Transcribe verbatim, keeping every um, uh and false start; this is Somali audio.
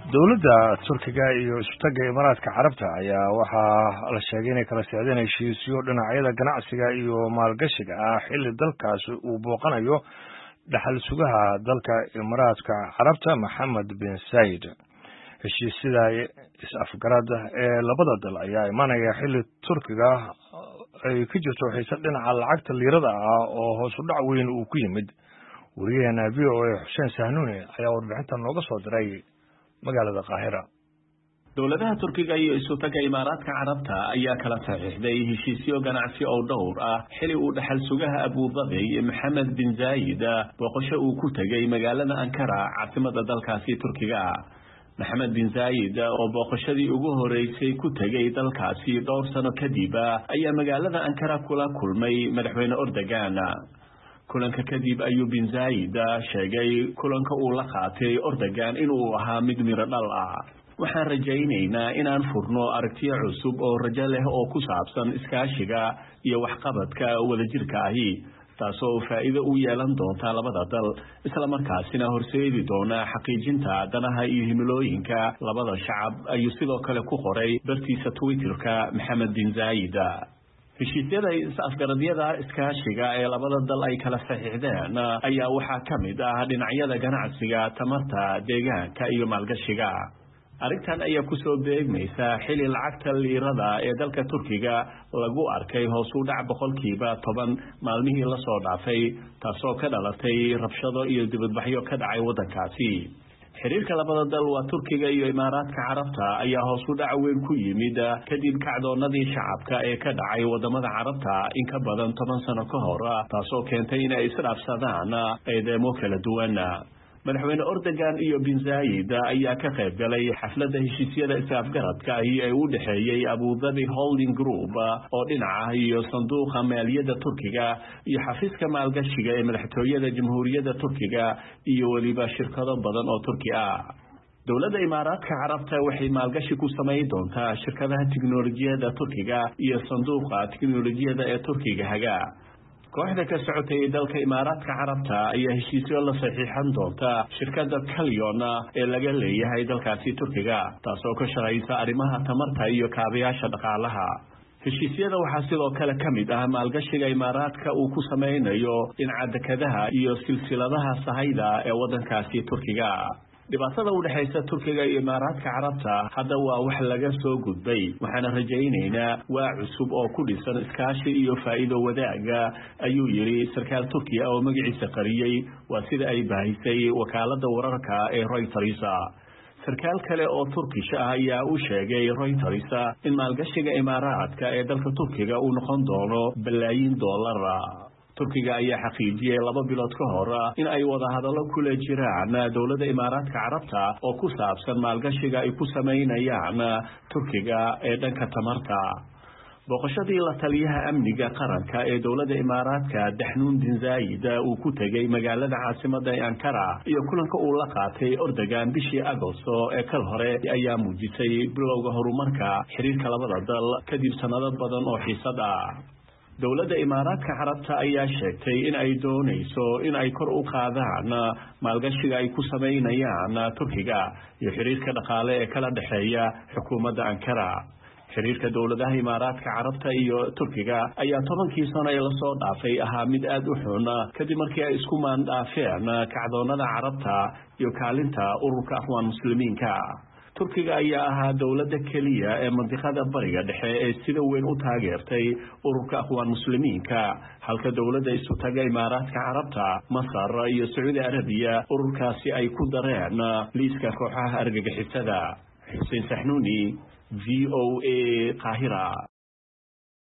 dowladda Turkiga iyo Istaga Imaaraadka Carabta ayaa waxaa la sheegay inay kala socdeen heshiisyo dhinacyada ganacsiga iyo maalgashiga ah xilli dalkaasi uu booqanayo dhaxal sugaha dalka Imaaraadka Carabta Mohammed bin Zayed. heshiisyada is-afgarad ee labada dal ayaa imanaya xilli Turkiga ay ka jirto xiisad dhinaca lacagta liirada ah oo hoos u dhac weyn uu ku yimid. wariyaheena V O A Xuseen Sahnuune ayaa warbixintan nooga soo diray magaalada Qaahira. dowladaha Turkiga iyo Istaga Imaaraadka Carabta ayaa kala saxiixday heshiisyo ganacsi oo dhowr ah xilli uu dhaxal sugaha Abu Dhabi Mohammed bin Zayed booqasho uu ku tagay magaalada Ankara caasimada dalkaasi Turkiga. Mohammed bin Zayed oo booqashadii ugu horeysay ku tagay dalkaasi dhowr sano kadib ayaa magaalada Ankara kula kulmay madaxweyne Erdogan. kulanka kadib ayuu bin Zayed sheegay kulanka uu la qaatay Erdogan inuu ahaa mid miro dhal ah. waxaan rajaynaynaa inaan furno aragtiyo cusub oo rajo leh oo ku saabsan iskaashiga iyo waxqabadka wadajirka ahi taasoo faa'iido u yeelan doonta labada dal isla markaasina horseedi doona xaqiijinta danaha iyo himilooyinka labada shacab ayuu sidoo kale ku qoray bartiisa Twitterka Mohammed bin Zayed. heshiisyada is-afgaradyada iskaashiga ee labada dal ay kala saxiixdeen ayaa waxaa ka mid ah dhinacyada ganacsiga, tamarta, deegaanka iyo maalgashiga. arrintan ayaa ku soo beegmaysa xilli lacagta liirada ee dalka Turkiga lagu arkay hoos u dhac boqolkiiba toban maalmihii la soo dhaafay taasoo ka dhalatay rabshado iyo dibadbaxyo ka dhacay waddankaasi. xiriirka labada dal waa Turkiga iyo Imaaraadka Carabta ayaa hoos u dhac weyn ku yimid kadib kacdoonadii shacabka ee ka dhacay wadamada Carabta in ka badan toban sano ka hor taasoo keentay in ay isdhaafsadaan eedeymo kala duwan. madaxweyne Erdogan iyo bin Zayed ayaa ka qayb galay xafladda heshiisyada is-afgaradka ee u dhaxeeyay Abu Dhabi Holding Group oo dhinaca iyo sanduuqa maaliyadda Turkiga iyo xafiiska maalgashiga ee madaxtooyada Jamhuuriyadda Turkiga iyo waliba shirkado badan oo Turki ah. dowladda Imaaraadka Carabta waxay maalgashi ku sameyn doontaa shirkadaha tiknoolajiyadda Turkiga iyo sanduuqa tiknoolajiyadda ee Turkiga haga. kooxda ka socotay dalka Imaaraadka Carabta ayaa heshiisyo la saxiixan doonta shirkadda Kalyon ee laga leeyahay dalkaasi Turkiga taasoo ka shaqeysa arrimaha tamarta iyo kaabayaasha dhaqaalaha. heshiisyada waxaa sidoo kale ka mid ah maalgashiga Imaaraadka uu ku sameynayo dhinaca dekedaha iyo silsiladaha sahayda ee waddankaasi Turkiga. dhibaatada u dhaxaysa Turkiga iyo Imaaraadka Carabta hadda waa wax laga soo gudbay waxaana rajaynaynaa waa cusub oo ku dhisan iskaashi iyo faa'iido wadaaga ayuu yiri sarkaal Turkiya oo magaciisa qariyay waa sida ay baahisay wakaaladda wararka ee Reuters. sarkaal kale oo Turkish ah ayaa u sheegay Reuters in maalgashiga Imaaraadka ee dalka Turkiga uu noqon doono bilaayin dollar. Turkiga ayaa xaqiijiyay laba bilood ka hor in ay wada hadallo kula jiraan dowladda Imaaraadka Carabta oo ku saabsan maalgashiga ay ku sameynayaan Turkiga ee dhanka tamarta. booqashadii la taliyaha amniga qaranka ee dowladda Imaaraadka Daxnuun bin Zayed uu ku tagay magaalada caasimadda Ankara iyo kulanka uu la qaatay Erdogan bishii Agoosto ee kal hore ayaa muujisay bilowga horumarka xiriirka labada dal kadib sanado badan oo xiisad ah. dowladda Imaaraadka Carabta ayaa sheegtay in ay doonayso in ay kor u qaadaan maalgashiga ay ku sameynayaan Turkiga iyo xiriirka dhaqaale ee kala dhaxeeya xukuumadda Ankara. xiriirka dowladaha Imaaraadka Carabta iyo Turkiga ayaa tobankii sano ee la soo dhaafay ahaa mid aad u xun kadib markii ay isku maandhaafeen kacdoonada Carabta iyo kaalinta ururka Akhwaan Muslimiinka. Turkiga ayaa ahaa dowladda kaliya ee mantiqada bariga dhexe ee sida weyn u taageertay ururka Akhwaan Muslimiinka halka dowladda Istaga Imaaraadka Carabta, Masar iyo Saudi Arabia ururkaasi ay ku dareen liiska kooxaha argagixisada. Xuseen Sahnuuni V O A Qaahira.